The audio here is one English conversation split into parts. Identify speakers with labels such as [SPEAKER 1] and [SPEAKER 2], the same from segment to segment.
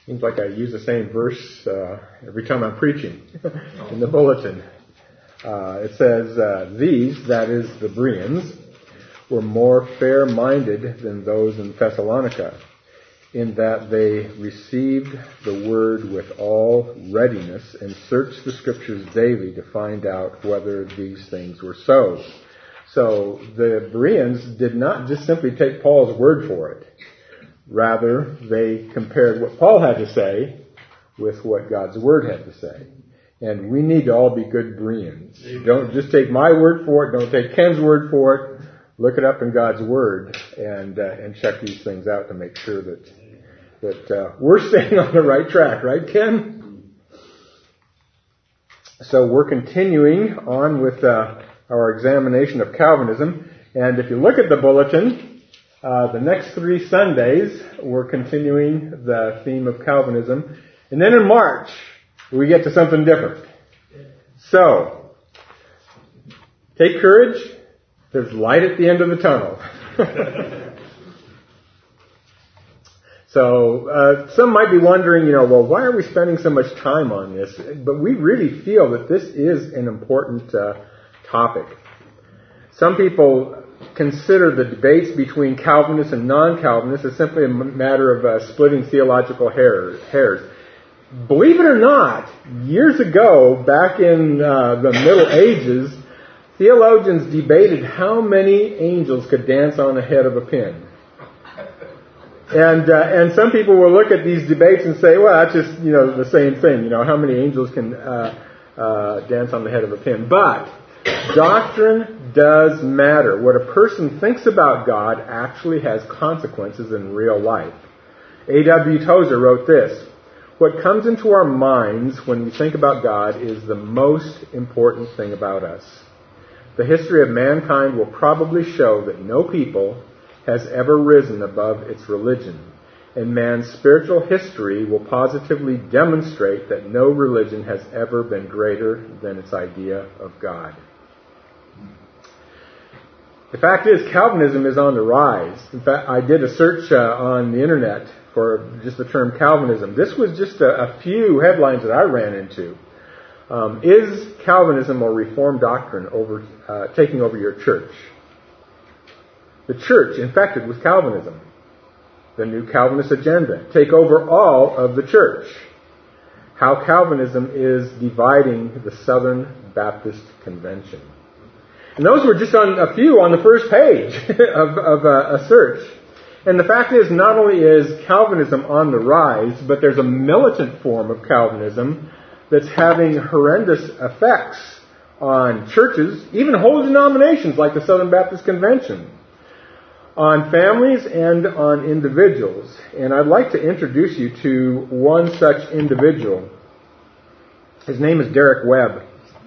[SPEAKER 1] Seems like I use the same verse every time I'm preaching in the bulletin. It says, these, that is the Bereans, were more fair-minded than those in Thessalonica, in that they received the word with all readiness and searched the Scriptures daily to find out whether these things were so. So the Bereans did not just simply take Paul's word for it. Rather, they compared what Paul had to say with what God's word had to say. And we need to all be good Bereans. Don't just take my word for it. Don't take Ken's word for it. Look it up in God's word and check these things out to make sure that we're staying on the right track, right, Ken? So we're continuing on with our examination of Calvinism. And if you look at the bulletin, the next 3 Sundays, we're continuing the theme of Calvinism. And then in March, we get to something different. So, take courage. There's light at the end of the tunnel. So, some might be wondering, well, why are we spending so much time on this? But we really feel that this is an important topic. Some people consider the debates between Calvinists and non-Calvinists as simply a matter of splitting theological hairs. Believe it or not, years ago, back in the Middle Ages, theologians debated how many angels could dance on the head of a pin. And some people will look at these debates and say, well, that's just, the same thing. How many angels can dance on the head of a pin? But doctrine does matter. What a person thinks about God actually has consequences in real life. A.W. Tozer wrote this: what comes into our minds when we think about God is the most important thing about us. The history of mankind will probably show that no people has ever risen above its religion, and man's spiritual history will positively demonstrate that no religion has ever been greater than its idea of God. The fact is, Calvinism is on the rise. In fact, I did a search on the internet for just the term Calvinism. This was just a few headlines that I ran into. Is Calvinism or Reformed doctrine taking over your church? The church infected with Calvinism. The new Calvinist agenda. Take over all of the church. How Calvinism is dividing the Southern Baptist Convention. And those were just a few on the first page of a search. And the fact is, not only is Calvinism on the rise, but there's a militant form of Calvinism that's having horrendous effects on churches, even whole denominations like the Southern Baptist Convention, on families and on individuals. And I'd like to introduce you to one such individual. His name is Derek Webb.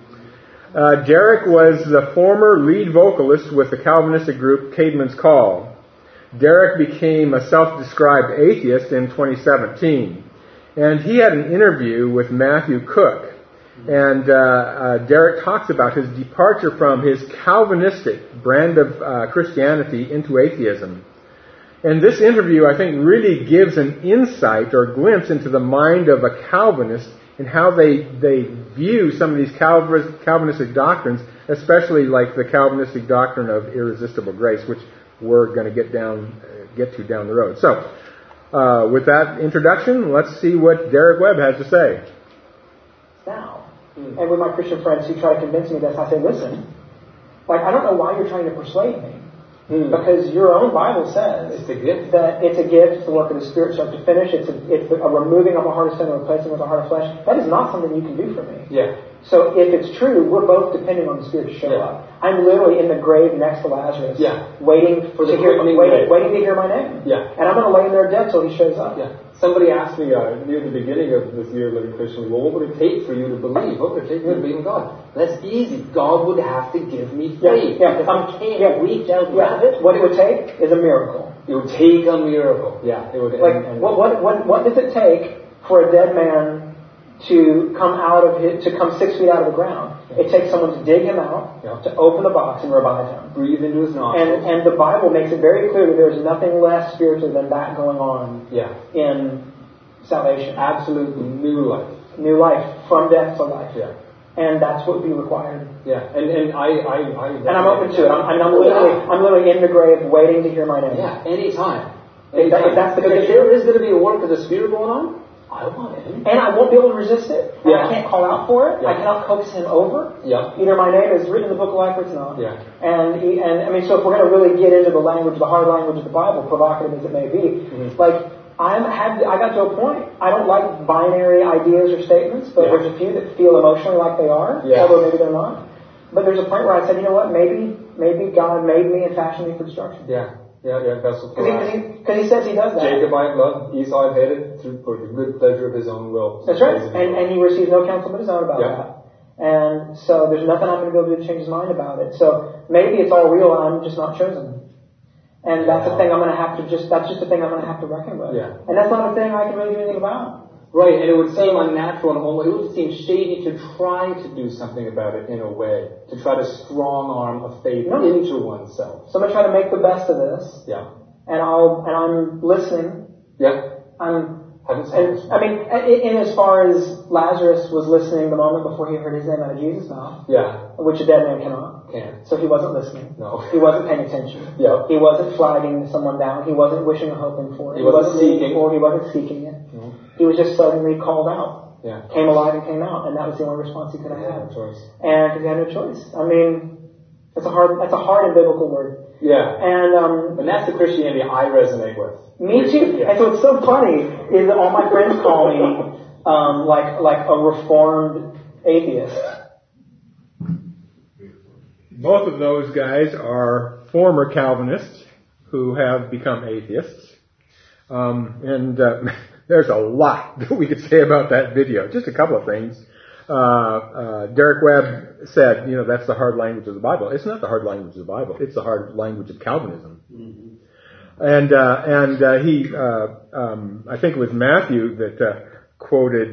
[SPEAKER 1] Derek was the former lead vocalist with the Calvinistic group Caedmon's Call. Derek became a self-described atheist in 2017. And he had an interview with Matthew Cook. And Derek talks about his departure from his Calvinistic brand of Christianity into atheism. And this interview, I think, really gives an insight or glimpse into the mind of a Calvinist and how they view some of these Calvinistic doctrines, especially like the Calvinistic doctrine of irresistible grace, which we're going to get to down the road. So, with that introduction, let's see what Derek Webb has to say.
[SPEAKER 2] Now, and with my Christian friends who try to convince me of this, I say, listen, I don't know why you're trying to persuade me. Because your own Bible says
[SPEAKER 3] it's a gift.
[SPEAKER 2] That it's a gift, it's the work of the Spirit, start to finish. It's a removing of a heart of sin and replacing with a heart of flesh. That is not something you can do for me.
[SPEAKER 3] Yeah.
[SPEAKER 2] So if it's true, we're both depending on the Spirit to show up. I'm literally in the grave next to Lazarus, waiting to hear my name.
[SPEAKER 3] Yeah.
[SPEAKER 2] And I'm going to lay in there dead till he shows up.
[SPEAKER 3] Yeah. Somebody asked me near the beginning of this year living Christianly, well, what would it take for you to believe? What would it take for you to believe in God? That's easy. God would have to give me faith.
[SPEAKER 2] Yeah.
[SPEAKER 3] I can't reach out and grab it.
[SPEAKER 2] What it would take is a miracle.
[SPEAKER 3] It would take a miracle. Yeah. It would.
[SPEAKER 2] What does it take for a dead man to come 6 feet out of the ground? It takes someone to dig him out, to open the box and revive him.
[SPEAKER 3] Breathe into his nostrils.
[SPEAKER 2] And the Bible makes it very clear that there's nothing less spiritual than that going on in salvation.
[SPEAKER 3] Absolutely new life.
[SPEAKER 2] New life, from death to life.
[SPEAKER 3] Yeah.
[SPEAKER 2] And that's what would be required.
[SPEAKER 3] Yeah. And
[SPEAKER 2] I'm open to it. I'm literally in the grave waiting to hear my name.
[SPEAKER 3] Yeah, anytime.
[SPEAKER 2] If that's the
[SPEAKER 3] because if there is going to be a work of the Spirit going on, I want it.
[SPEAKER 2] And I won't be able to resist it. And
[SPEAKER 3] Yeah.
[SPEAKER 2] I can't call out for it.
[SPEAKER 3] Yeah.
[SPEAKER 2] I cannot coax him over.
[SPEAKER 3] Yeah.
[SPEAKER 2] Either my name is written in the book of life or it's not.
[SPEAKER 3] Yeah.
[SPEAKER 2] And I mean, so if we're going to really get into the language, the hard language of the Bible, provocative as it may be, like, I got to a point, I don't like binary ideas or statements, but there's a few that feel emotionally like they are, although maybe they're not. But there's a point where I said, you know what, maybe God made me and fashioned me for destruction.
[SPEAKER 3] Yeah. Yeah, vessel for wrath.
[SPEAKER 2] Because he says he does that.
[SPEAKER 3] Jacob I have loved, Esau I have hated, for the good pleasure of his own will.
[SPEAKER 2] That's right. And he receives no counsel but his own about that. And so there's nothing I'm going to be able to do to change his mind about it. So maybe it's all real and I'm just not chosen. And that's a thing I'm going to have to that's just a thing I'm going to have to reckon with.
[SPEAKER 3] Yeah.
[SPEAKER 2] And that's not a thing I can really do anything about.
[SPEAKER 3] Right, and it would seem unnatural and almost, it would seem shady to try to do something about it in a way, to try to strong arm a faith into oneself.
[SPEAKER 2] So I'm going to try to make the best of this.
[SPEAKER 3] Yeah.
[SPEAKER 2] And I'm listening.
[SPEAKER 3] Yeah.
[SPEAKER 2] I mean, in as far as Lazarus was listening the moment before he heard his name out of Jesus' mouth.
[SPEAKER 3] Yeah.
[SPEAKER 2] Which a dead man cannot.
[SPEAKER 3] Can't.
[SPEAKER 2] So he wasn't listening.
[SPEAKER 3] No.
[SPEAKER 2] He wasn't paying attention.
[SPEAKER 3] Yeah.
[SPEAKER 2] He wasn't flagging someone down. He wasn't wishing or hoping for it.
[SPEAKER 3] He wasn't seeking.
[SPEAKER 2] He wasn't seeking it. No. He was just suddenly called out.
[SPEAKER 3] Yeah.
[SPEAKER 2] Came alive and came out, and that was the only response he could have had.
[SPEAKER 3] No choice.
[SPEAKER 2] And because he had no choice. I mean, that's a hard and biblical word.
[SPEAKER 3] Yeah.
[SPEAKER 2] And
[SPEAKER 3] that's the Christianity I resonate with.
[SPEAKER 2] Me too. Yeah. And so what's so funny is that all my friends call me like a reformed atheist.
[SPEAKER 1] Both of those guys are former Calvinists who have become atheists. There's a lot that we could say about that video. Just a couple of things. Derek Webb said, that's the hard language of the Bible. It's not the hard language of the Bible. It's the hard language of Calvinism. Mm-hmm. And he, I think it was Matthew that quoted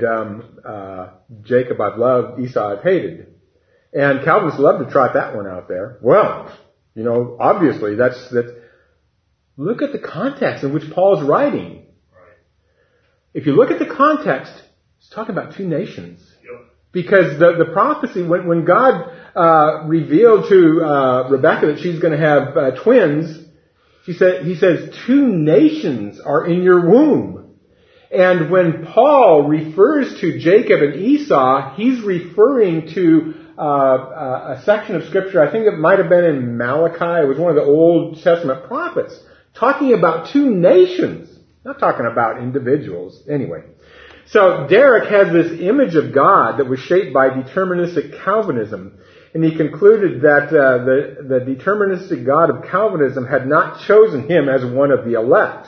[SPEAKER 1] Jacob I've loved, Esau I've hated. And Calvinists love to trot that one out there. Well, obviously that's look at the context in which Paul's writing. If you look at the context, he's talking about two nations. Because the prophecy, when God revealed to Rebekah that she's going to have twins, he says, 2 nations are in your womb. And when Paul refers to Jacob and Esau, he's referring to a section of Scripture, I think it might have been in Malachi, it was one of the Old Testament prophets, talking about 2 nations, not talking about individuals. Anyway. So Derek has this image of God that was shaped by deterministic Calvinism, and he concluded that the deterministic God of Calvinism had not chosen him as one of the elect.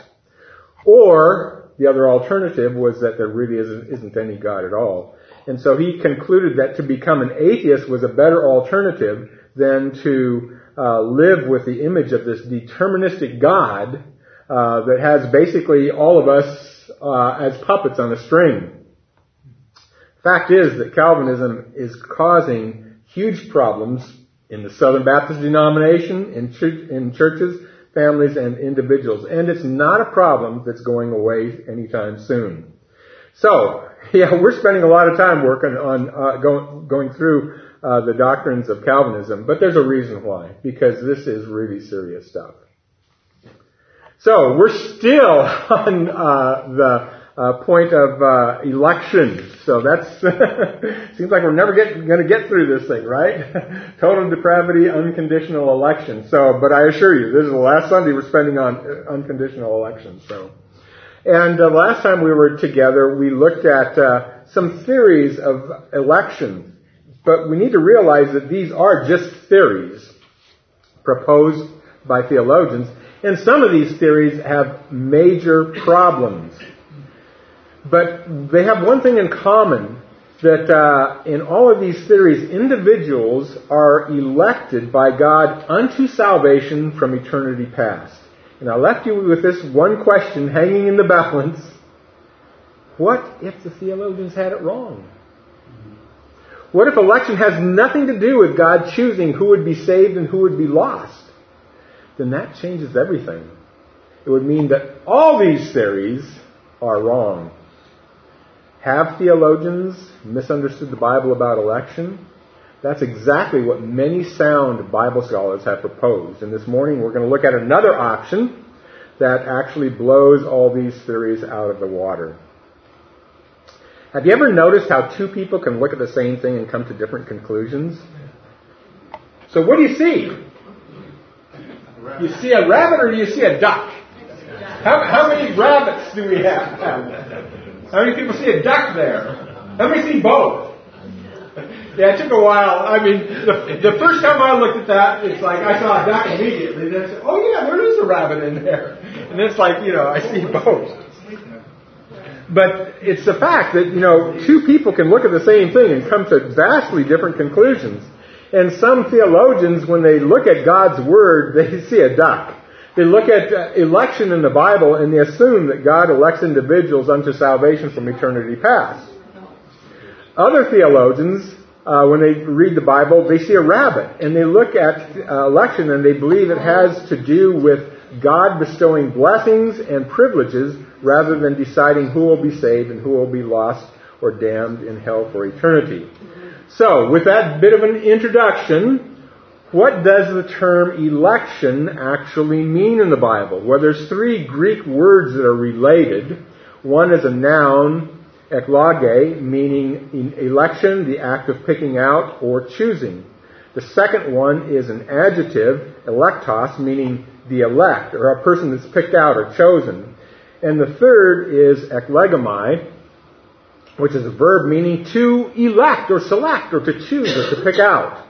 [SPEAKER 1] Or the other alternative was that there really isn't any God at all. And so he concluded that to become an atheist was a better alternative than to live with the image of this deterministic God that has basically all of us as puppets on a string. Fact is that Calvinism is causing huge problems in the Southern Baptist denomination, in churches, families, and individuals. And it's not a problem that's going away anytime soon. So, we're spending a lot of time working on going through the doctrines of Calvinism, but there's a reason why. Because this is really serious stuff. So, we're still on the point of election. So that's seems like we're never going to get through this thing, right? Total depravity, unconditional election. So, but I assure you, this is the last Sunday we're spending on unconditional election. So, and last time we were together, we looked at some theories of election. But we need to realize that these are just theories proposed by theologians. And some of these theories have major problems. But they have one thing in common, that in all of these theories, individuals are elected by God unto salvation from eternity past. And I left you with this one question hanging in the balance. What if the theologians had it wrong? What if election has nothing to do with God choosing who would be saved and who would be lost? Then that changes everything. It would mean that all these theories are wrong. Have theologians misunderstood the Bible about election? That's exactly what many sound Bible scholars have proposed. And this morning we're going to look at another option that actually blows all these theories out of the water. Have you ever noticed how two people can look at the same thing and come to different conclusions? So what do you see? You see a rabbit or do you see a duck? How many rabbits do we have? How many people see a duck there? How many see both? Yeah, it took a while. I mean, the first time I looked at that, it's like I saw a duck immediately. Then I said, oh yeah, there is a rabbit in there. And it's like, I see both. But it's the fact that, two people can look at the same thing and come to vastly different conclusions. And some theologians, when they look at God's Word, they see a duck. They look at election in the Bible and they assume that God elects individuals unto salvation from eternity past. Other theologians, when they read the Bible, they see a rabbit. And they look at election and they believe it has to do with God bestowing blessings and privileges rather than deciding who will be saved and who will be lost or damned in hell for eternity. So, with that bit of an introduction, what does the term election actually mean in the Bible? Well, there's three Greek words that are related. One is a noun, eklage, meaning election, the act of picking out or choosing. The second one is an adjective, electos, meaning the elect, or a person that's picked out or chosen. And the third is eklegomai, which is a verb meaning to elect or select or to choose or to pick out.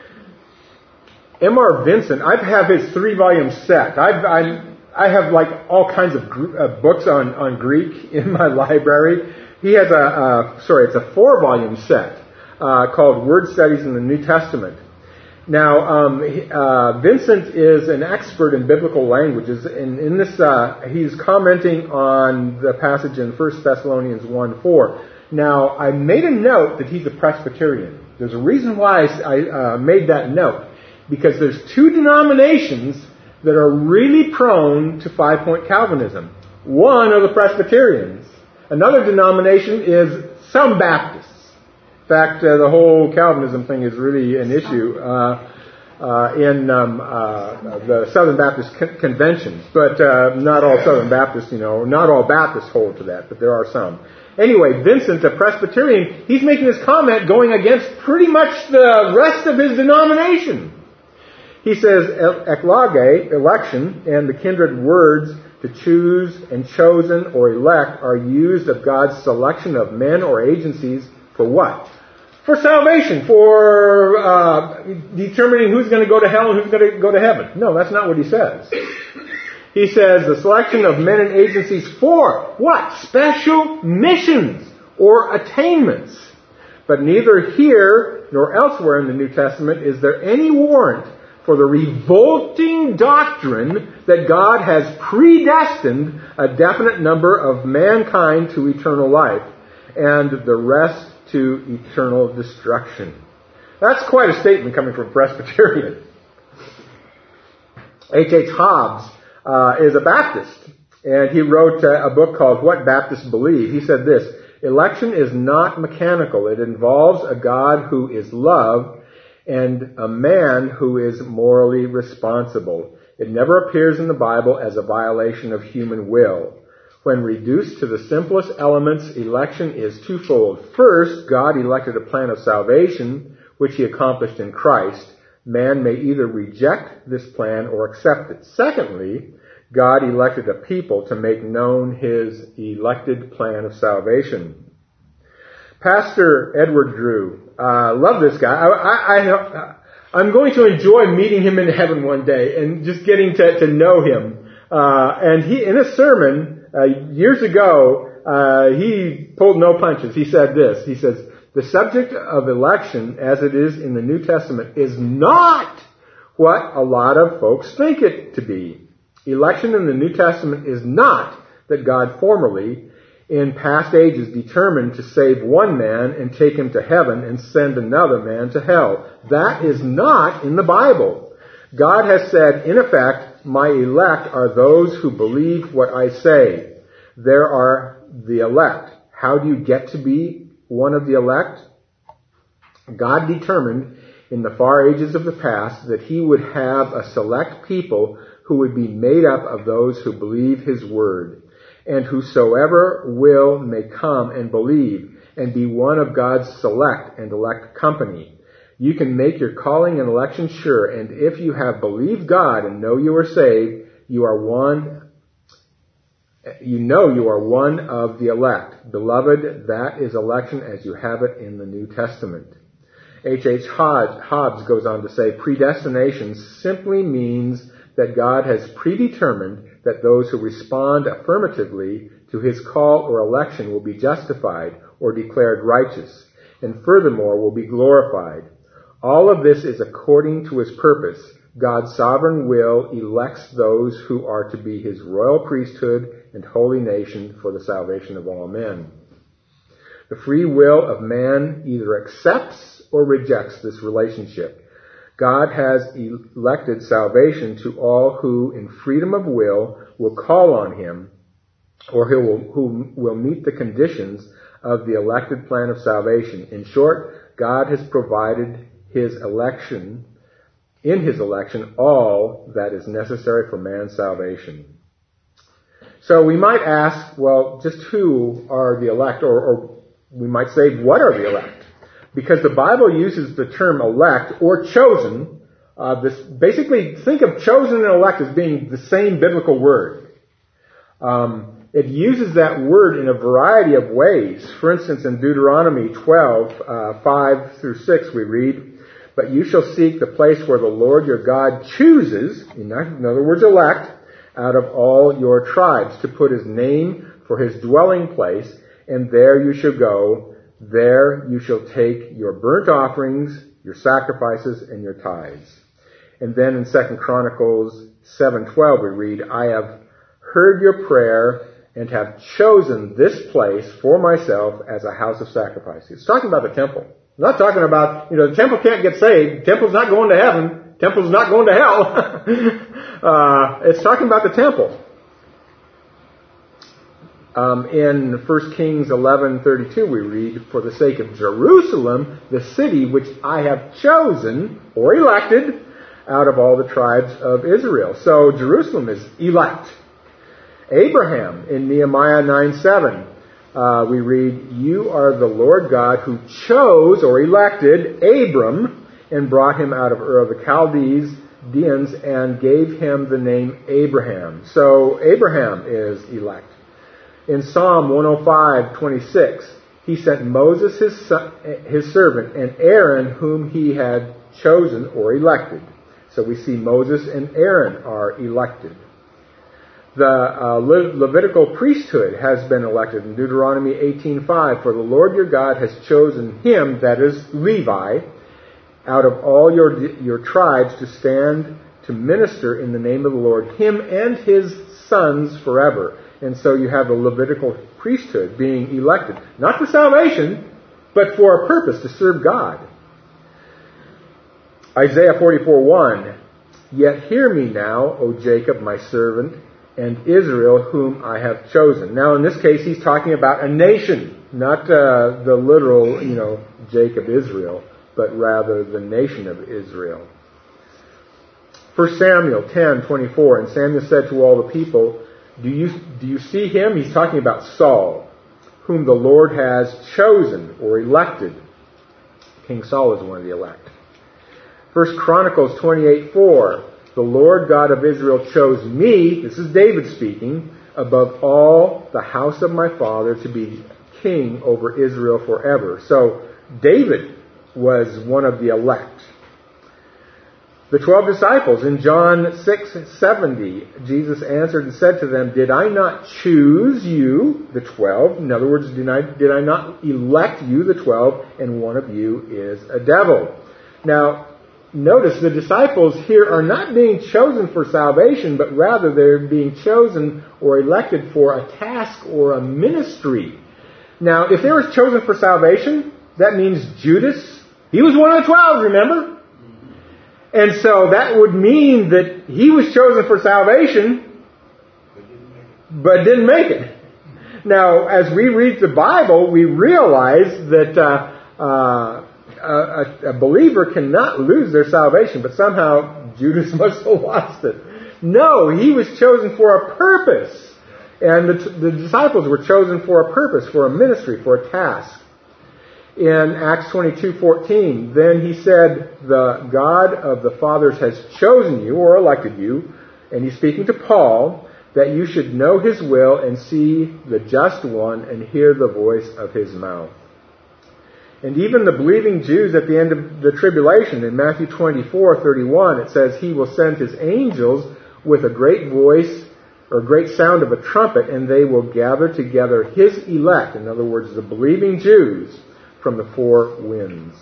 [SPEAKER 1] M.R. Vincent, I have his 3-volume set. I have like all kinds of books on Greek in my library. He has it's a 4-volume set called Word Studies in the New Testament. Now, Vincent is an expert in biblical languages, and in this, he's commenting on the passage in 1 Thessalonians 1:4. Now, I made a note that he's a Presbyterian. There's a reason why I made that note, because there's two denominations that are really prone to 5-point Calvinism. One are the Presbyterians. Another denomination is some Baptists. In fact, the whole Calvinism thing is really an issue in the Southern Baptist conventions. But not all Southern Baptists, not all Baptists hold to that, but there are some. Anyway, Vincent, a Presbyterian, he's making this comment going against pretty much the rest of his denomination. He says, eklage, election, and the kindred words to choose and chosen or elect are used of God's selection of men or agencies for what? For salvation, for determining who's going to go to hell and who's going to go to heaven. No, that's not what he says. He says the selection of men and agencies for what? Special missions or attainments. But neither here nor elsewhere in the New Testament is there any warrant for the revolting doctrine that God has predestined a definite number of mankind to eternal life and the rest to eternal destruction. That's quite a statement coming from a Presbyterian. H.H. Hobbs is a Baptist, and he wrote a book called What Baptists Believe. He said this: election is not mechanical. It involves a God who is love and a man who is morally responsible. It never appears in the Bible as a violation of human will. When reduced to the simplest elements, election is twofold. First, God elected a plan of salvation, which He accomplished in Christ. Man may either reject this plan or accept it. Secondly, God elected a people to make known His elected plan of salvation. Pastor Edward Drew, love this guy. I'm going to enjoy meeting him in heaven one day and just getting to know him. And he, in a sermon years ago, he pulled no punches. He said this. He says, the subject of election, as it is in the New Testament, is not what a lot of folks think it to be. Election in the New Testament is not that God formerly, in past ages, determined to save one man and take him to heaven and send another man to hell. That is not in the Bible. God has said, in effect, my elect are those who believe what I say. There are the elect. How do you get to be one of the elect? God determined in the far ages of the past that he would have a select people who would be made up of those who believe his word, and whosoever will may come and believe and be one of God's select and elect company. You can make your calling and election sure, and if you have believed God and know you are saved, you are one of the elect. Beloved, that is election as you have it in the New Testament. H.H. Hobbs goes on to say, predestination simply means that God has predetermined that those who respond affirmatively to his call or election will be justified or declared righteous, and furthermore will be glorified. All of this is according to his purpose. God's sovereign will elects those who are to be his royal priesthood and holy nation for the salvation of all men. The free will of man either accepts or rejects this relationship. God has elected salvation to all who, in freedom of will call on him, or who will meet the conditions of the elected plan of salvation. In short, God has provided in his election, all that is necessary for man's salvation. So we might ask, well, just who are the elect? Or we might say, what are the elect? Because the Bible uses the term elect or chosen. Basically, think of chosen and elect as being the same biblical word. It uses that word in a variety of ways. For instance, in Deuteronomy 12, 5 through 6, we read, but you shall seek the place where the Lord your God chooses, in other words, elect, out of all your tribes to put his name for his dwelling place, and there you shall go. There you shall take your burnt offerings, your sacrifices, and your tithes. And then in 2 Chronicles 7:12 we read, I have heard your prayer and have chosen this place for myself as a house of sacrifice. It's talking about the temple. It's not talking about, the temple can't get saved. The temple's not going to heaven. The temple's not going to hell. It's talking about the temple. In 1 Kings 11:32 we read, for the sake of Jerusalem, the city which I have chosen or elected out of all the tribes of Israel. So Jerusalem is elect. Abraham in Nehemiah 9:7 we read, you are the Lord God who chose or elected Abram and brought him out of Ur of the Chaldeans and gave him the name Abraham. So Abraham is elect. In Psalm 105:26, he sent Moses his servant and Aaron whom he had chosen or elected. So we see Moses and Aaron are elected. The Levitical priesthood has been elected in Deuteronomy 18:5. For the Lord your God has chosen him, that is Levi, out of all your tribes to stand to minister in the name of the Lord, him and his sons forever. And so you have the Levitical priesthood being elected, not for salvation, but for a purpose, to serve God. Isaiah 44:1, yet hear me now, O Jacob, my servant, and Israel, whom I have chosen. Now, in this case, he's talking about a nation, not the literal, Jacob, Israel, but rather the nation of Israel. 1 Samuel 10:24, and Samuel said to all the people, do you see him? He's talking about Saul, whom the Lord has chosen or elected. King Saul is one of the elect. 1 Chronicles 28:4, the Lord God of Israel chose me, this is David speaking, above all the house of my father to be king over Israel forever. So David was one of the elect. The 12 disciples in John 6:70, Jesus answered and said to them, did I not choose you, the 12? In other words, did I not elect you, the 12, and one of you is a devil? Now, notice the disciples here are not being chosen for salvation, but rather they're being chosen or elected for a task or a ministry. Now, if they were chosen for salvation, that means Judas, he was one of the 12, remember? And so that would mean that he was chosen for salvation, but didn't make it. Now, as we read the Bible, we realize that a believer cannot lose their salvation, but somehow Judas must have lost it. No, he was chosen for a purpose. And the disciples were chosen for a purpose, for a ministry, for a task. In Acts 22:14, then he said, the God of the fathers has chosen you, or elected you, and he's speaking to Paul, that you should know his will and see the just one and hear the voice of his mouth. And even the believing Jews at the end of the tribulation, in Matthew 24:31, it says, he will send his angels with a great voice, or great sound of a trumpet, and they will gather together his elect, in other words, the believing Jews, from the four winds.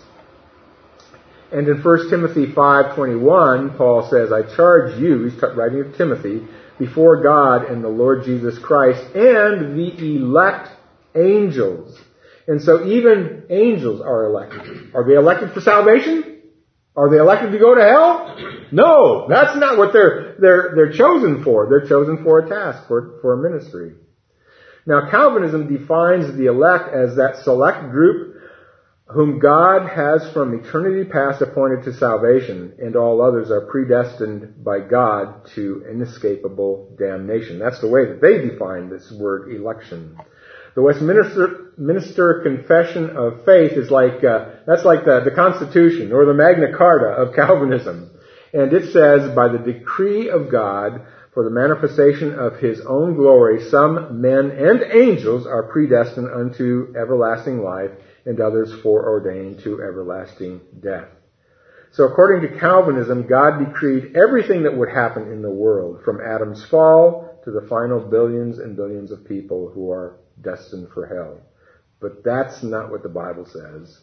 [SPEAKER 1] And in 1 Timothy 5:21, Paul says, I charge you, he's writing to Timothy, before God and the Lord Jesus Christ and the elect angels. And so even angels are elected. Are they elected for salvation? Are they elected to go to hell? No, that's not what they're chosen for. They're chosen for a task, for a ministry. Now, Calvinism defines the elect as that select group whom God has from eternity past appointed to salvation, and all others are predestined by God to inescapable damnation. That's the way that they define this word election. The Westminster Confession of Faith is that's like the Constitution or the Magna Carta of Calvinism. And it says, by the decree of God, for the manifestation of his own glory, some men and angels are predestined unto everlasting life, and others foreordained to everlasting death. So according to Calvinism, God decreed everything that would happen in the world, from Adam's fall to the final billions and billions of people who are destined for hell. But that's not what the Bible says.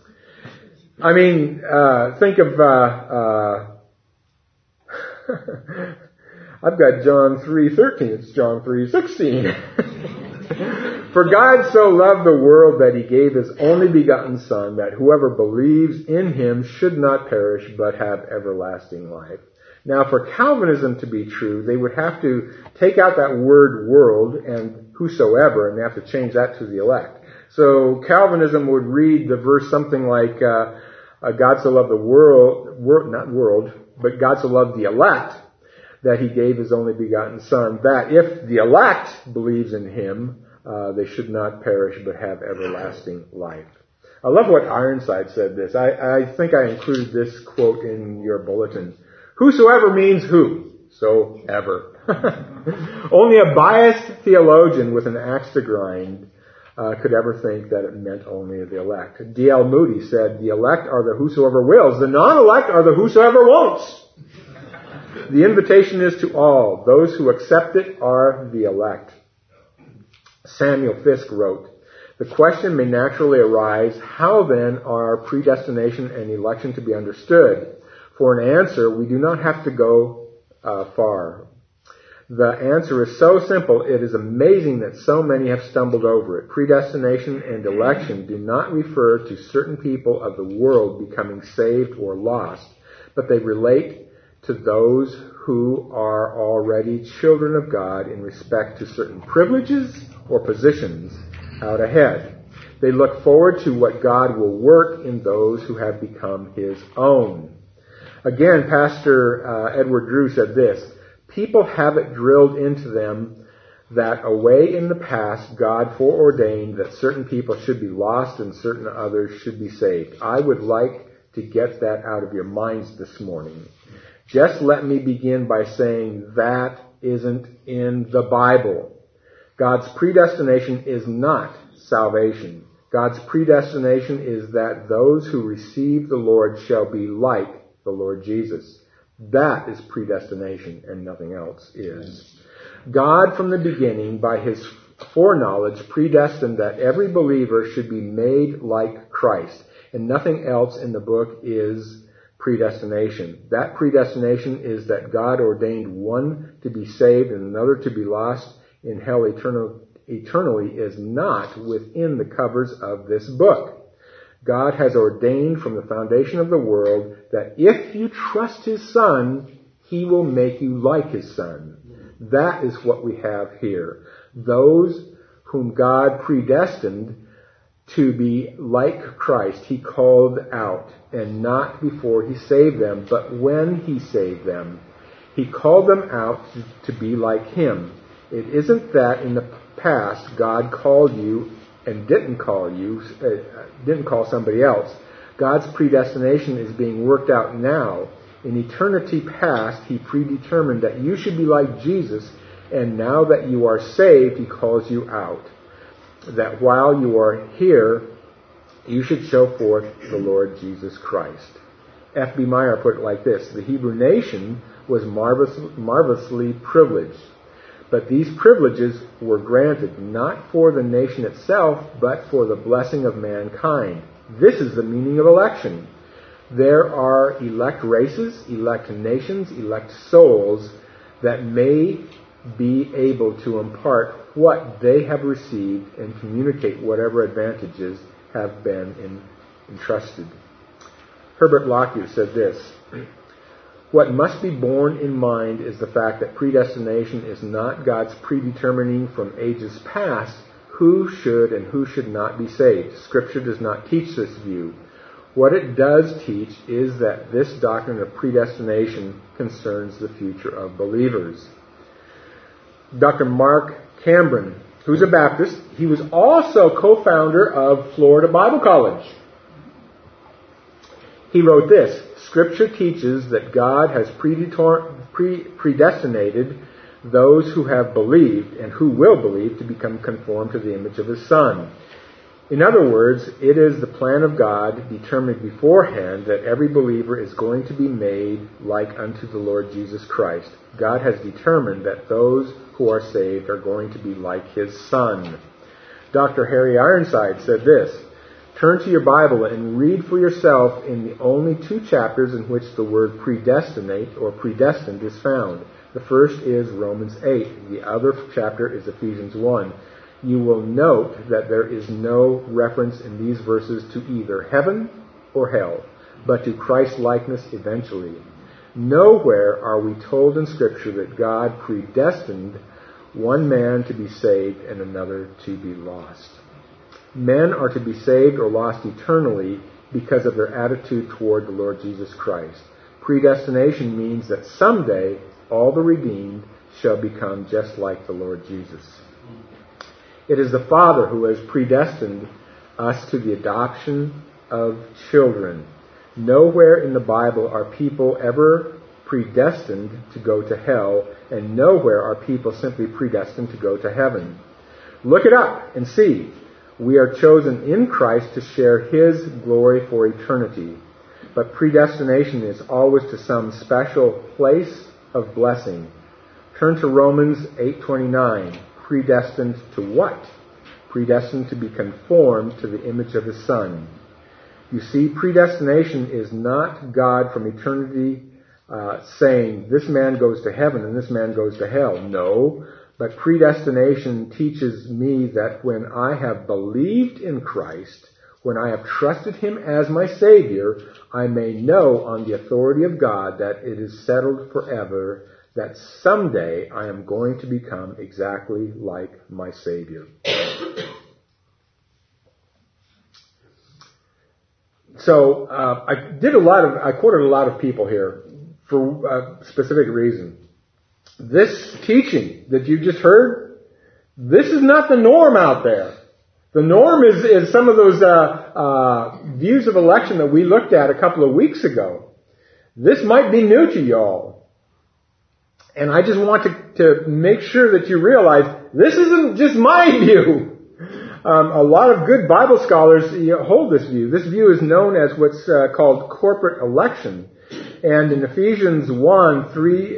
[SPEAKER 1] I mean, think of, I've got John 3:13. It's John 3:16. For God so loved the world that he gave his only begotten Son, that whoever believes in him should not perish, but have everlasting life. Now, for Calvinism to be true, they would have to take out that word world and whosoever, and they have to change that to the elect. So Calvinism would read the verse something like, God so loved the but God so loved the elect, that he gave his only begotten Son, that if the elect believes in him, they should not perish but have everlasting life. I love what Ironside said this. I think I included this quote in your bulletin. Whosoever means who? So ever. Only a biased theologian with an axe to grind could ever think that it meant only the elect. D.L. Moody said, the elect are the whosoever wills. The non-elect are the whosoever won'ts. The invitation is to all. Those who accept it are the elect. Samuel Fisk wrote, the question may naturally arise, how then are predestination and election to be understood? For an answer, we do not have to go far. The answer is so simple, it is amazing that so many have stumbled over it. Predestination and election do not refer to certain people of the world becoming saved or lost, but they relate to those who are already children of God in respect to certain privileges or positions out ahead. They look forward to what God will work in those who have become his own. Again, Pastor Edward Drew said this, people have it drilled into them that away in the past God foreordained that certain people should be lost and certain others should be saved. I would like to get that out of your minds this morning. Just let me begin by saying that isn't in the Bible. God's predestination is not salvation. God's predestination is that those who receive the Lord shall be like the Lord Jesus. That is predestination and nothing else is. God from the beginning, by his foreknowledge, predestined that every believer should be made like Christ. And nothing else in the book is predestination. That predestination is that God ordained one to be saved and another to be lost in hell eternally is not within the covers of this book. God has ordained from the foundation of the world that if you trust his Son, he will make you like his Son. That is what we have here. Those whom God predestined to be like Christ, he called out, and not before he saved them, but when he saved them. He called them out to be like him. It isn't that in the past God called you and didn't call somebody else. God's predestination is being worked out now. In eternity past, he predetermined that you should be like Jesus, and now that you are saved, he calls you out. That while you are here, you should show forth the Lord Jesus Christ. F.B. Meyer put it like this: the Hebrew nation was marvelously privileged, but these privileges were granted not for the nation itself, but for the blessing of mankind. This is the meaning of election. There are elect races, elect nations, elect souls that may be able to impart what they have received and communicate whatever advantages have been entrusted. Herbert Lockyer said this: what must be borne in mind is the fact that predestination is not God's predetermining from ages past who should and who should not be saved. Scripture does not teach this view. What it does teach is that this doctrine of predestination concerns the future of believers. Dr. Mark Cameron, who's a Baptist, he was also co-founder of Florida Bible College. He wrote this: Scripture teaches that God has predestinated those who have believed and who will believe to become conformed to the image of His Son. In other words, it is the plan of God determined beforehand that every believer is going to be made like unto the Lord Jesus Christ. God has determined that those who are saved are going to be like His Son. Dr. Harry Ironside said this: turn to your Bible and read for yourself in the only 2 chapters in which the word predestinate or predestined is found. The first is Romans 8. The other chapter is Ephesians 1. You will note that there is no reference in these verses to either heaven or hell, but to Christ-likeness eventually. Nowhere are we told in Scripture that God predestined one man to be saved and another to be lost. Men are to be saved or lost eternally because of their attitude toward the Lord Jesus Christ. Predestination means that someday all the redeemed shall become just like the Lord Jesus. It is the Father who has predestined us to the adoption of children. Nowhere in the Bible are people ever predestined to go to hell, and nowhere are people simply predestined to go to heaven. Look it up and see. We are chosen in Christ to share His glory for eternity. But predestination is always to some special place of blessing. Turn to Romans 8:29. Predestined to what? Predestined to be conformed to the image of His Son. You see, predestination is not God from eternity saying this man goes to heaven and this man goes to hell. No, but predestination teaches me that when I have believed in Christ, when I have trusted Him as my Savior, I may know on the authority of God that it is settled forever that someday I am going to become exactly like my Savior. So I quoted a lot of people here for a specific reason. This teaching that you just heard, this is not the norm out there. The norm is some of those views of election that we looked at a couple of weeks ago. This might be new to y'all. And I just want to make sure that you realize this isn't just my view. A lot of good Bible scholars hold this view. This view is known as what's called corporate election. And in Ephesians 1,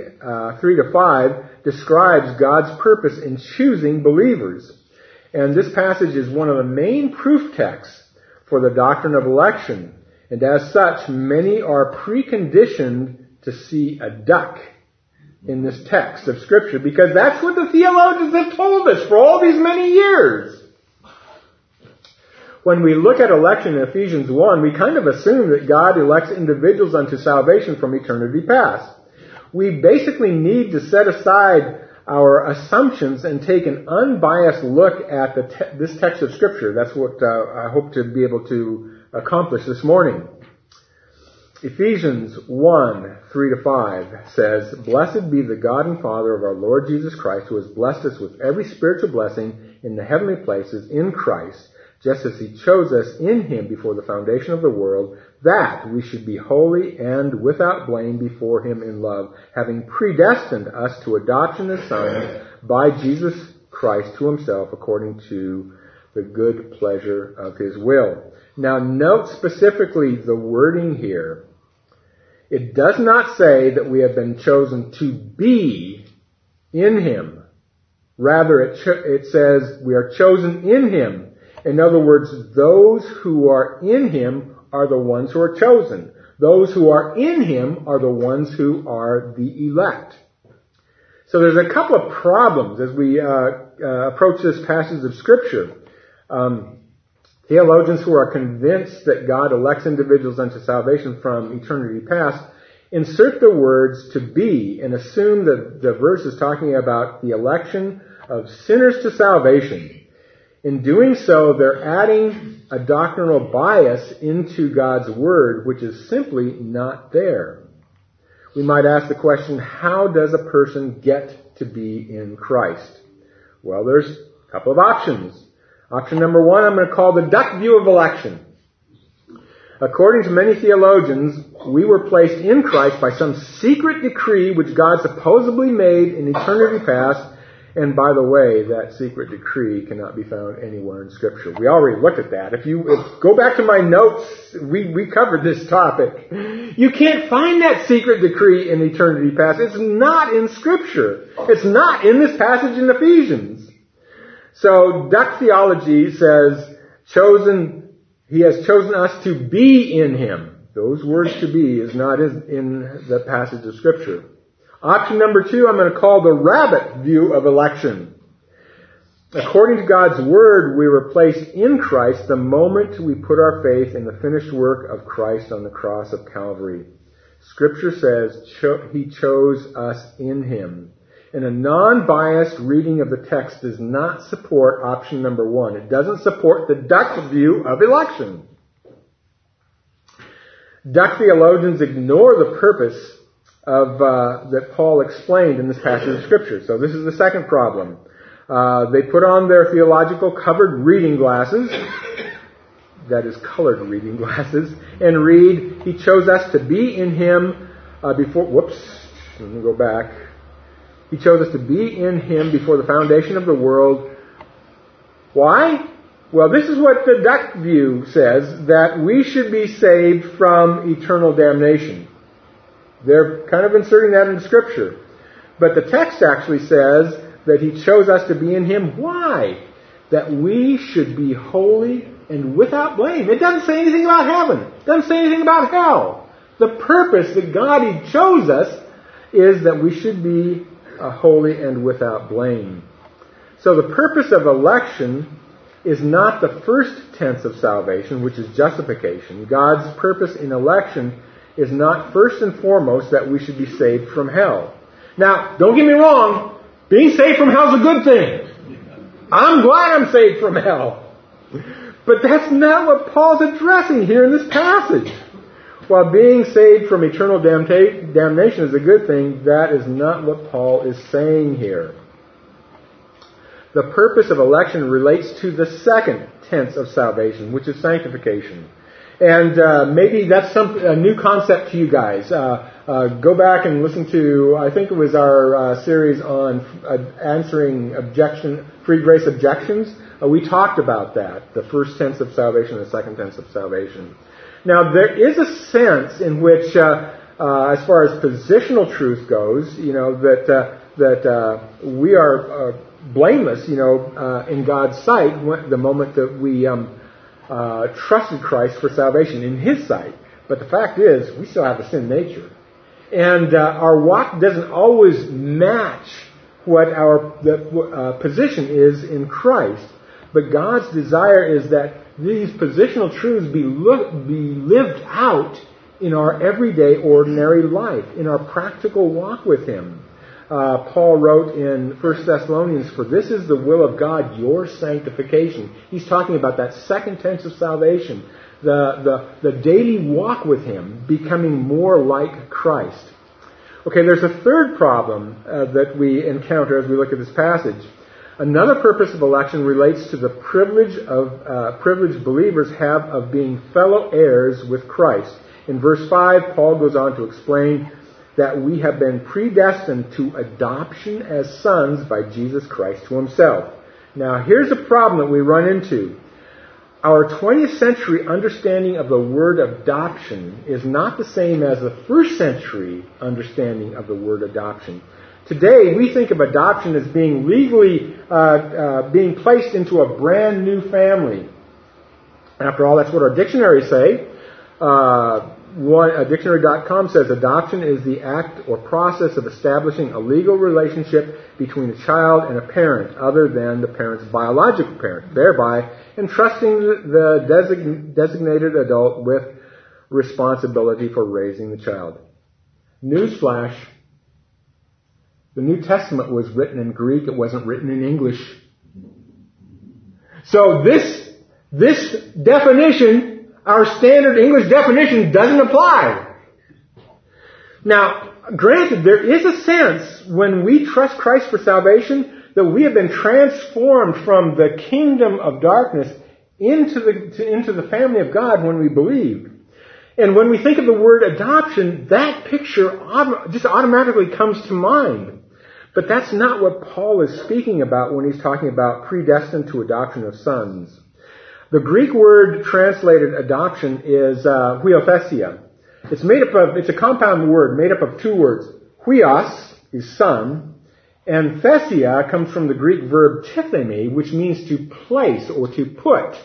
[SPEAKER 1] 3-5, describes God's purpose in choosing believers. And this passage is one of the main proof texts for the doctrine of election. And as such, many are preconditioned to see a duck in this text of Scripture, because that's what the theologians have told us for all these many years. When we look at election in Ephesians 1, we kind of assume that God elects individuals unto salvation from eternity past. We basically need to set aside our assumptions and take an unbiased look at this text of Scripture. That's what I hope to be able to accomplish this morning. Ephesians 1:3-5 says, "Blessed be the God and Father of our Lord Jesus Christ, who has blessed us with every spiritual blessing in the heavenly places in Christ, just as He chose us in Him before the foundation of the world, that we should be holy and without blame before Him in love, having predestined us to adoption as sons by Jesus Christ to Himself, according to the good pleasure of His will." Now note specifically the wording here. It does not say that we have been chosen to be in Him. Rather, it says we are chosen in Him. In other words, those who are in Him are the ones who are chosen. Those who are in Him are the ones who are the elect. So there's a couple of problems as we approach this passage of Scripture. Theologians who are convinced that God elects individuals unto salvation from eternity past insert the words "to be" and assume that the verse is talking about the election of sinners to salvation. In doing so, they're adding a doctrinal bias into God's Word, which is simply not there. We might ask the question, how does a person get to be in Christ? Well, there's a couple of options. Option number one, I'm going to call the duck view of election. According to many theologians, we were placed in Christ by some secret decree which God supposedly made in eternity past. And by the way, that secret decree cannot be found anywhere in Scripture. We already looked at that. If go back to my notes, we covered this topic. You can't find that secret decree in eternity past. It's not in Scripture. It's not in this passage in Ephesians. So duck theology says, He has chosen us to be in Him. Those words "to be" is not in the passage of Scripture. Option number two, I'm going to call the rabbit view of election. According to God's Word, we were placed in Christ the moment we put our faith in the finished work of Christ on the cross of Calvary. Scripture says He chose us in Him. And a non-biased reading of the text does not support option number one. It doesn't support the duck view of election. Duck theologians ignore the purpose of that Paul explained in this passage of Scripture. So this is the second problem. They put on their theological covered reading glasses, that is colored reading glasses, and read, He chose us to be in Him before... Whoops, let me go back. He chose us to be in Him before the foundation of the world. Why? Well, this is what the duck view says, that we should be saved from eternal damnation. They're kind of inserting that into Scripture. But the text actually says that He chose us to be in Him. Why? That we should be holy and without blame. It doesn't say anything about heaven. It doesn't say anything about hell. The purpose that God He chose us is that we should be holy and without blame. So the purpose of election is not the first tense of salvation, which is justification. God's purpose in election is not first and foremost that we should be saved from hell. Now, don't get me wrong, being saved from hell is a good thing. I'm glad I'm saved from hell. But that's not what Paul's addressing here in this passage. While being saved from eternal damnation is a good thing, that is not what Paul is saying here. The purpose of election relates to the second tense of salvation, which is sanctification. And maybe that's a new concept to you guys. Go back and listen to, I think it was our series on answering free grace objections. We talked about that, the first tense of salvation and the second tense of salvation. Now, there is a sense in which, as far as positional truth goes, that we are blameless, in God's sight the moment that we trusted Christ for salvation in His sight. But the fact is, we still have a sin nature. And our walk doesn't always match what our position is in Christ. But God's desire is that these positional truths be lived out in our everyday, ordinary life, in our practical walk with Him. Paul wrote in 1 Thessalonians, "For this is the will of God, your sanctification." He's talking about that second tense of salvation, the daily walk with Him, becoming more like Christ. Okay, there's a third problem that we encounter as we look at this passage. Another purpose of election relates to the privileged believers have of being fellow heirs with Christ. In verse 5, Paul goes on to explain that we have been predestined to adoption as sons by Jesus Christ to Himself. Now, here's a problem that we run into. Our 20th century understanding of the word adoption is not the same as the first century understanding of the word adoption. Today, we think of adoption as being legally being placed into a brand new family. After all, that's what our dictionaries say. Dictionary.com says adoption is the act or process of establishing a legal relationship between a child and a parent other than the parent's biological parent, thereby entrusting the designated adult with responsibility for raising the child. Newsflash. The New Testament was written in Greek. It wasn't written in English. So this definition, our standard English definition, doesn't apply. Now, granted, there is a sense when we trust Christ for salvation that we have been transformed from the kingdom of darkness into the family of God when we believe. And when we think of the word adoption, that picture just automatically comes to mind. But that's not what Paul is speaking about when he's talking about predestined to adoption of sons. The Greek word translated adoption is huiothesia. It's a compound word made up of two words. Huios is son, and thesia comes from the Greek verb tithemi, which means to place or to put.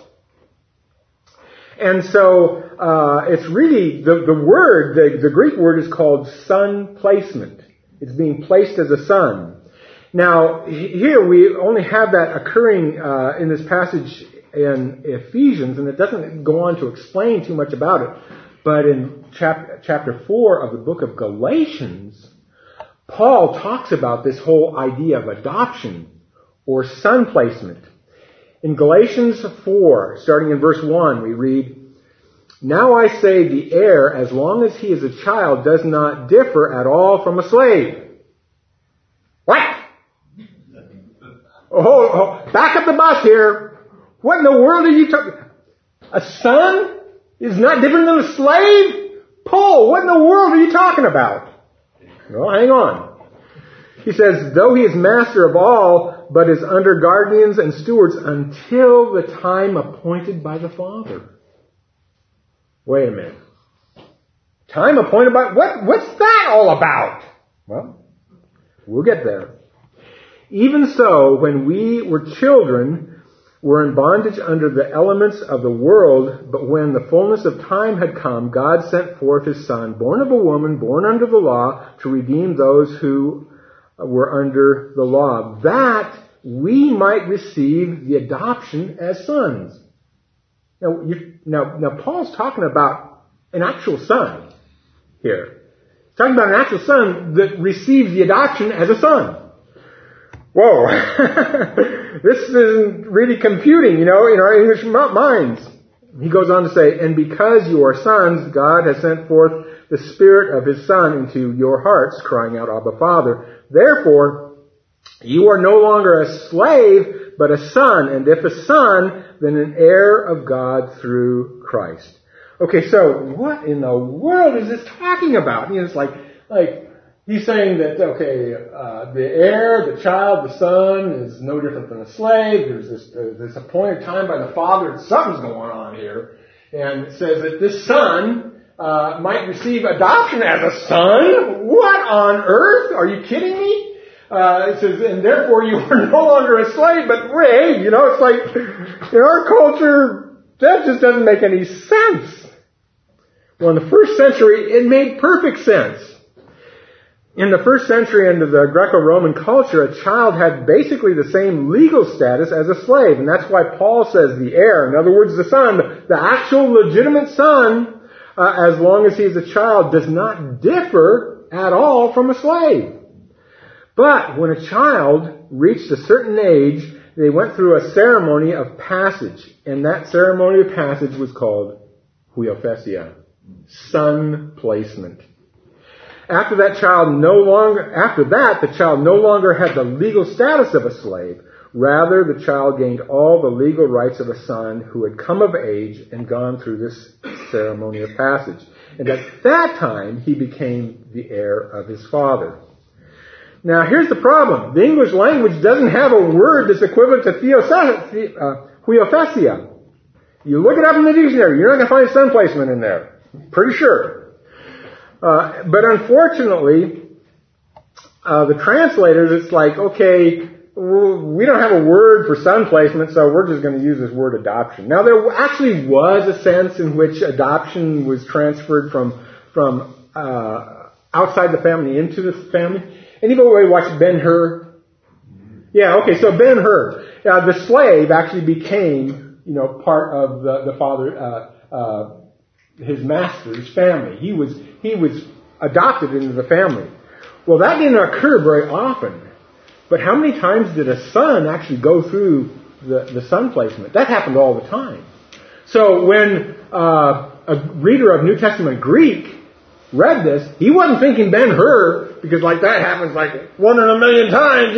[SPEAKER 1] And so it's really the Greek word is called son placement. It's being placed as a son. Now, here we only have that occurring in this passage in Ephesians, and it doesn't go on to explain too much about it. But in chapter 4 of the book of Galatians, Paul talks about this whole idea of adoption or son placement. In Galatians 4, starting in verse 1, we read, "Now I say the heir, as long as he is a child, does not differ at all from a slave." What? Oh, back up the bus here. What in the world are you talking? A son is not different than a slave? Paul, what in the world are you talking about? Well, hang on. He says, "Though he is master of all, but is under guardians and stewards until the time appointed by the Father." Wait a minute. Time appointed by... What's that all about? Well, we'll get there. "Even so, when we were children, were in bondage under the elements of the world, but when the fullness of time had come, God sent forth His Son, born of a woman, born under the law, to redeem those who were under the law, that we might receive the adoption as sons." Now, Paul's talking about an actual son here. He's talking about an actual son that receives the adoption as a son. Whoa. This isn't really computing, in our English minds. He goes on to say, "And because you are sons, God has sent forth the Spirit of His Son into your hearts, crying out, Abba, Father. Therefore, you are no longer a slave, but a son. And if a son, then an heir of God through Christ." Okay, so what in the world is this talking about? It's like he's saying that, the heir, the child, the son is no different than a slave. There's this appointed time by the Father. Something's going on here. And it says that this son might receive adoption as a son. What on earth? Are you kidding me? It says, "And therefore you are no longer a slave, but hey, it's like, in our culture, that just doesn't make any sense." Well, in the first century, it made perfect sense. In the first century, under the Greco-Roman culture, a child had basically the same legal status as a slave. And that's why Paul says the heir, in other words, the son, the actual legitimate son, as long as he is a child, does not differ at all from a slave. But when a child reached a certain age, they went through a ceremony of passage. And that ceremony of passage was called huiothesia, son placement. After that, the child no longer had the legal status of a slave. Rather, the child gained all the legal rights of a son who had come of age and gone through this ceremony of passage. And at that time, he became the heir of his father. Now, here's the problem. The English language doesn't have a word that's equivalent to huiothesia. You look it up in the dictionary, you're not going to find son placement in there. Pretty sure. But unfortunately, the translators, it's like, okay, we don't have a word for son placement, so we're just going to use this word adoption. Now, there actually was a sense in which adoption was transferred from outside the family into the family. Anybody watch Ben-Hur? Yeah, okay, so Ben-Hur. The slave actually became, part of the father, his master's family. He was adopted into the family. Well, that didn't occur very often. But how many times did a son actually go through the son placement? That happened all the time. So when a reader of New Testament Greek read this, he wasn't thinking Ben-Hur, because that happens 1 in a million times,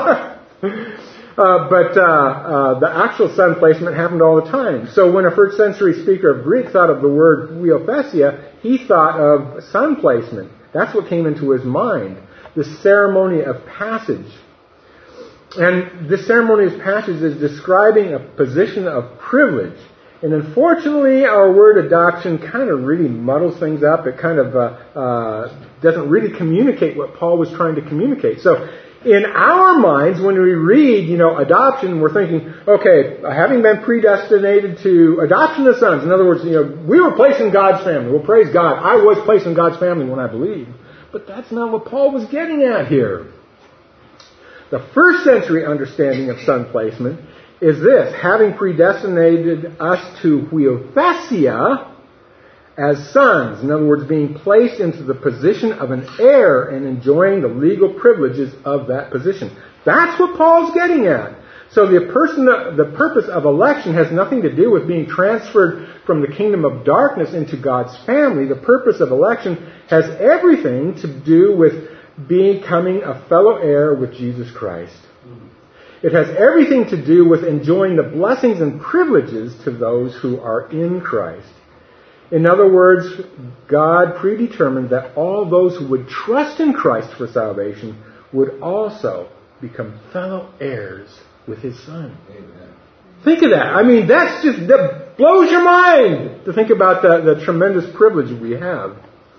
[SPEAKER 1] But the actual son placement happened all the time. So when a first century speaker of Greek thought of the word huiothesia, he thought of son placement. That's what came into his mind. The ceremony of passage. And this ceremony of passage is describing a position of privilege. And unfortunately, our word adoption kind of really muddles things up. It kind of doesn't really communicate what Paul was trying to communicate. So in our minds, when we read, adoption, we're thinking, okay, having been predestinated to adoption of sons. In other words, we were placed in God's family. Well, praise God. I was placed in God's family when I believed. But that's not what Paul was getting at here. The first century understanding of son placement is this: having predestinated us to huiothesia as sons. In other words, being placed into the position of an heir and enjoying the legal privileges of that position. That's what Paul's getting at. So the purpose of election has nothing to do with being transferred from the kingdom of darkness into God's family. The purpose of election has everything to do with becoming a fellow heir with Jesus Christ. It has everything to do with enjoying the blessings and privileges to those who are in Christ. In other words, God predetermined that all those who would trust in Christ for salvation would also become fellow heirs with His Son. Amen. Think of that. That blows your mind to think about the tremendous privilege we have.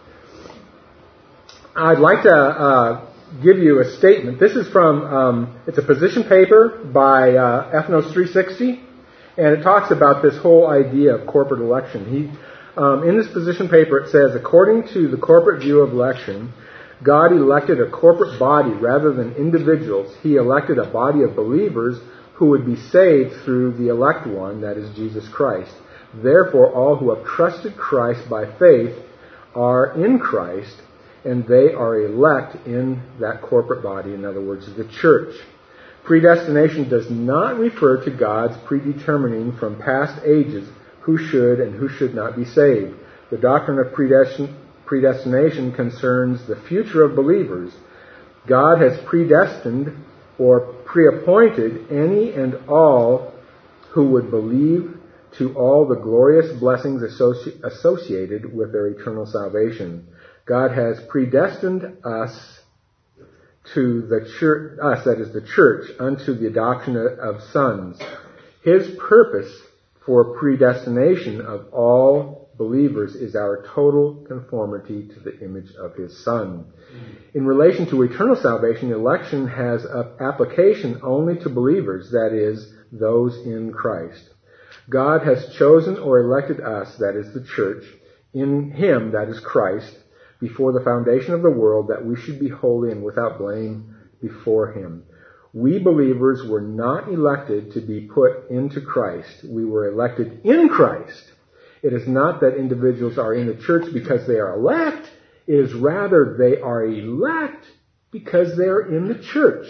[SPEAKER 1] I'd like to give you a statement. This is from, it's a position paper by Ethnos 360, and it talks about this whole idea of corporate election. In this position paper it says, according to the corporate view of election, God elected a corporate body rather than individuals. He elected a body of believers who would be saved through the elect one, that is Jesus Christ. Therefore, all who have trusted Christ by faith are in Christ, and they are elect in that corporate body, in other words, the church. Predestination does not refer to God's predetermining from past ages who should and who should not be saved. The doctrine of predestination concerns the future of believers. God has predestined or preappointed any and all who would believe to all the glorious blessings associated with their eternal salvation. God has predestined us to the church, that is the church, unto the adoption of sons. His purpose for predestination of all believers is our total conformity to the image of His Son. In relation to eternal salvation, election has application only to believers, that is, those in Christ. God has chosen or elected us, that is the church, in Him, that is Christ, before the foundation of the world, that we should be holy and without blame before Him. We believers were not elected to be put into Christ. We were elected in Christ. It is not that individuals are in the church because they are elect. It is rather they are elect because they're in the church.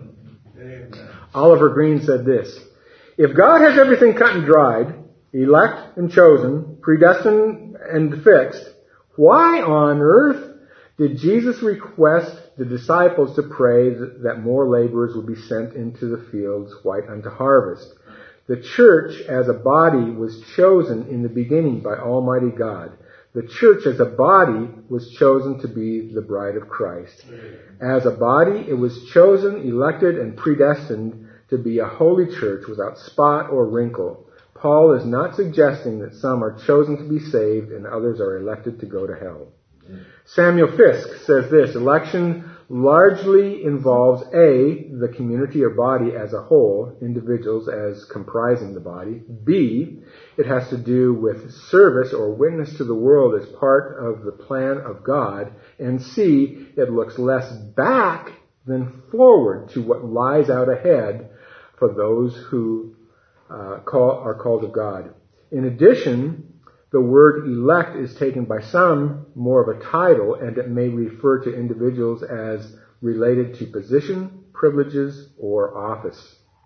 [SPEAKER 1] Oliver Green said this: if God has everything cut and dried, elect and chosen, predestined and fixed, why on earth did Jesus request the disciples to pray that more laborers would be sent into the fields white unto harvest? The church as a body was chosen in the beginning by Almighty God. The church as a body was chosen to be the bride of Christ. As a body, it was chosen, elected, and predestined to be a holy church without spot or wrinkle. Paul is not suggesting that some are chosen to be saved and others are elected to go to hell. Samuel Fisk says this: election largely involves A, the community or body as a whole, individuals as comprising the body. B, it has to do with service or witness to the world as part of the plan of God. And C, it looks less back than forward to what lies out ahead for those who are called of God. In addition, the word elect is taken by some more of a title, and it may refer to individuals as related to position, privileges, or office.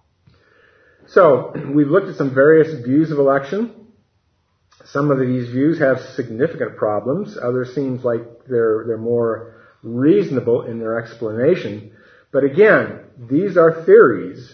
[SPEAKER 1] So, we've looked at some various views of election. Some of these views have significant problems. Others seem like they're more reasonable in their explanation. But again, these are theories.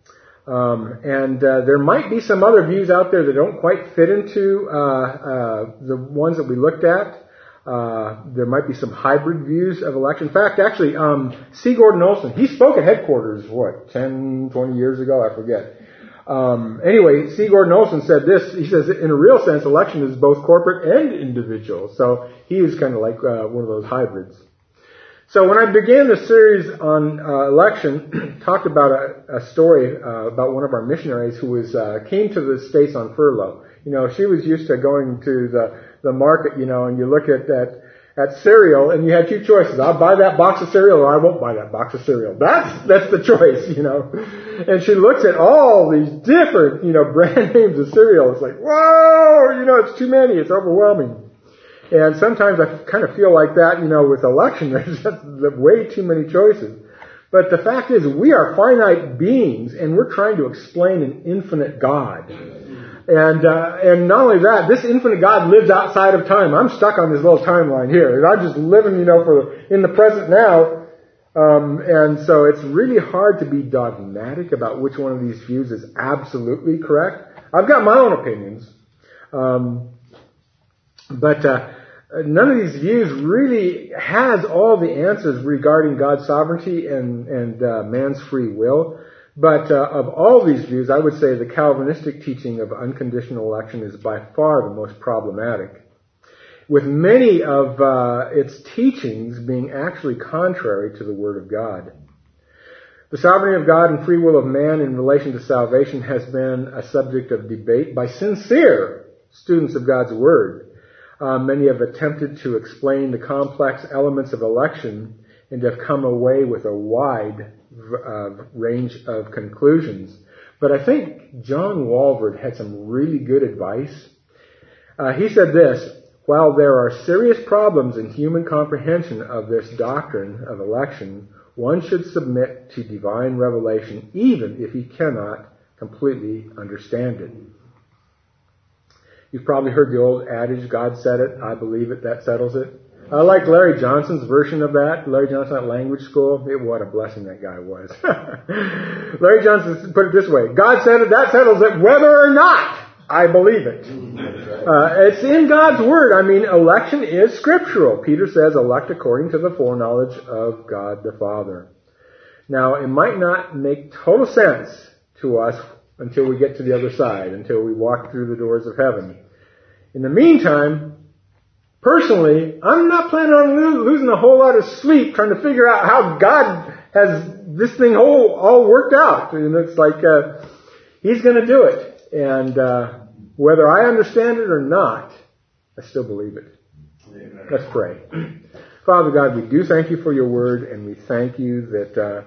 [SPEAKER 1] And there might be some other views out there that don't quite fit into the ones that we looked at. There might be some hybrid views of election. In fact, actually, C. Gordon Olson, he spoke at headquarters, 10, 20 years ago? I forget. Anyway, C. Gordon Olson said this. He says, in a real sense, election is both corporate and individual. So he is kind of like one of those hybrids. So when I began the series on election, talked about a story about one of our missionaries who came to the States on furlough. You know, she was used to going to the market, you know, and you look at cereal, and you had two choices: I'll buy that box of cereal, or I won't buy that box of cereal. That's the choice, you know. And she looks at all these different, you know, brand names of cereal. It's like, whoa, you know, it's too many. It's overwhelming. And sometimes I kind of feel like that, you know, with election. There's just way too many choices. But the fact is, we are finite beings, and we're trying to explain an infinite God. And not only that, this infinite God lives outside of time. I'm stuck on this little timeline here. I'm just living, you know, in the present now. And so it's really hard to be dogmatic about which one of these views is absolutely correct. I've got my own opinions. But none of these views really has all the answers regarding God's sovereignty and man's free will. But of all these views, I would say the Calvinistic teaching of unconditional election is by far the most problematic, with many of its teachings being actually contrary to the Word of God. The sovereignty of God and free will of man in relation to salvation has been a subject of debate by sincere students of God's Word. Many have attempted to explain the complex elements of election and have come away with a wide range of conclusions. But I think John Walvoord had some really good advice. He said this: while there are serious problems in human comprehension of this doctrine of election, one should submit to divine revelation even if he cannot completely understand it. You've probably heard the old adage, God said it, I believe it, that settles it. I like Larry Johnson's version of that. Larry Johnson at Language School. What a blessing that guy was. Larry Johnson put it this way: God said it, that settles it, whether or not I believe it. It's in God's Word. I mean, election is scriptural. Peter says, elect according to the foreknowledge of God the Father. Now, it might not make total sense to us until we get to the other side, until we walk through the doors of heaven. In the meantime, personally, I'm not planning on losing a whole lot of sleep trying to figure out how God has this thing all worked out. And it's like, He's going to do it. And whether I understand it or not, I still believe it. Amen. Let's pray. Father God, we do thank you for your word, and we thank you that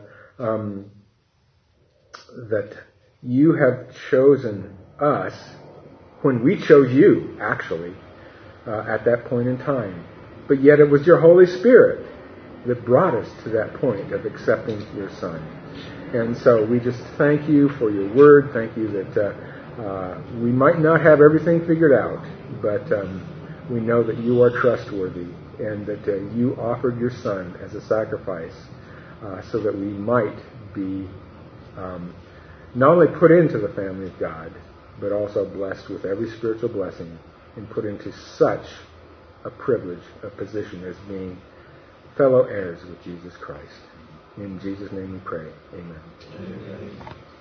[SPEAKER 1] that you have chosen us when we chose you, actually, at that point in time. But yet it was your Holy Spirit that brought us to that point of accepting your Son. And so we just thank you for your word. Thank you that we might not have everything figured out, but we know that you are trustworthy and that you offered your Son as a sacrifice so that we might be not only put into the family of God, but also blessed with every spiritual blessing and put into such a privilege, a position as being fellow heirs with Jesus Christ. In Jesus' name we pray. Amen.